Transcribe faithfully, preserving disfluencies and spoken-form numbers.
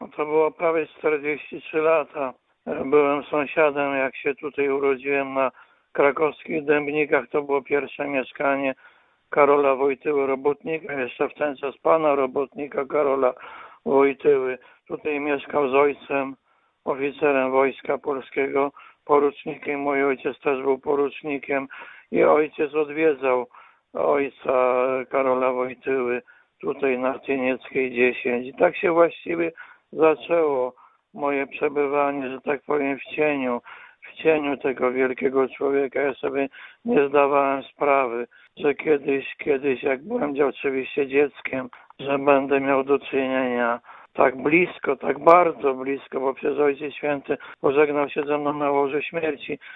To było prawie czterdzieści trzy lata. Byłem sąsiadem, jak się tutaj urodziłem na krakowskich Dębnikach. To było pierwsze mieszkanie Karola Wojtyły Robotnika, jeszcze w ten czas pana Robotnika Karola Wojtyły. Tutaj mieszkał z ojcem, oficerem Wojska Polskiego, porucznikiem. Mój ojciec też był porucznikiem i ojciec odwiedzał ojca Karola Wojtyły tutaj na Tynieckiej dziesięć. I tak się właściwie zaczęło moje przebywanie, że tak powiem, w cieniu, w cieniu tego wielkiego człowieka. Ja sobie nie zdawałem sprawy, że kiedyś, kiedyś, jak byłem oczywiście dzieckiem, że będę miał do czynienia tak blisko, tak bardzo blisko, bo przecież Ojciec Święty pożegnał się ze mną na łoże śmierci.